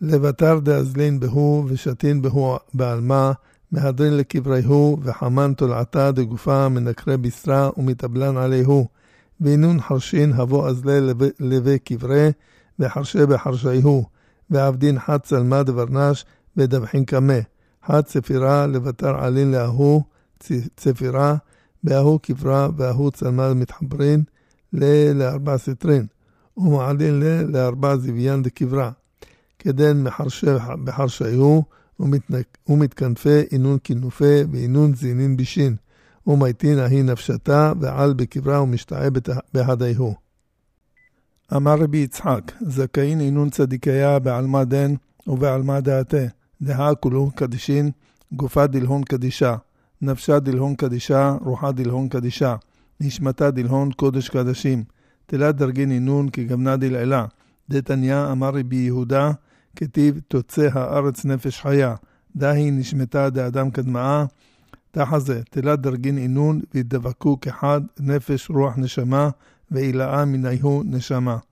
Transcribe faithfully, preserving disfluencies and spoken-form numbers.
לבטר דאזלין בהו ושתין בהו בעלמה, מהדרין לקבריהו וחמן תולעתה דגופה מנקרי בשרה ומתאבלן עליהו, ואינון חרשין הבוא אזלי לבי קברי וחרשי בחרשיהו, ועבדין חד צלמה דברנש ודבחין קמה, חד צפירה לבטר עלין לאהו צפירה, באהו קברה ואהו צלמה מתחברין לארבע סטרין, ומעלין לארבע זביין דקברה, כדן מחרשי בחרשיהו, ומתכנפה אינון כנופה ואינון זינין בישין, ומייתין ההיא נפשתה ועל בקברה ומשתעה בהדיהו. אמר רבי יצחק, זכאין אינון צדיקיה בעלמה דן ובעלמה דעתה, דהה כולו קדישין, גופה דלהון קדישה, נפשה דלהון קדישה, רוחה דלהון קדישה, נשמתה דלהון קודש קדשים, תלת דרגין אינון כגמנה דלעילה, דתניה אמר רבי יהודה, כתיב תוצא הארץ נפש חיה, דהי נשמתה דאדם קדמאה, תחזה תלת דרגין אינון והתדבקו כחד נפש רוח נשמה, ואילאה מניהו נשמה.